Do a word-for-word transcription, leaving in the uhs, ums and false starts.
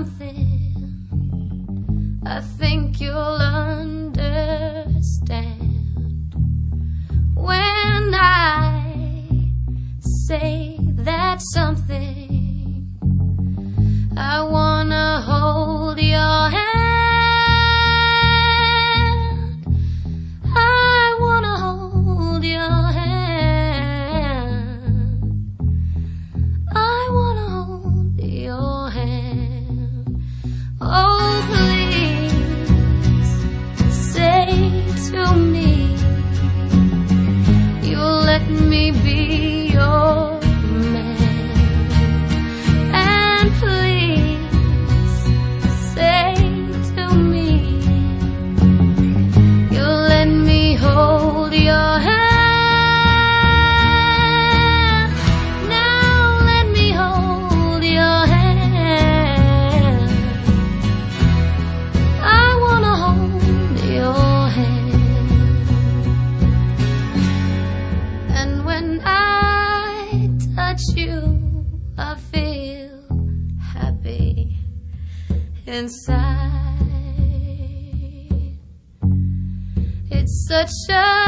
something I think you'll understand when I say that something. I wanna hold your hand. I wanna hold your hand. I wanna hold your hand. Oh, please say to me you'll let me be your man. And please say to me you'll let me hold your hand. Now let me hold your hand. I wanna hold your hand. And when I touch you, I feel happy inside. It's such a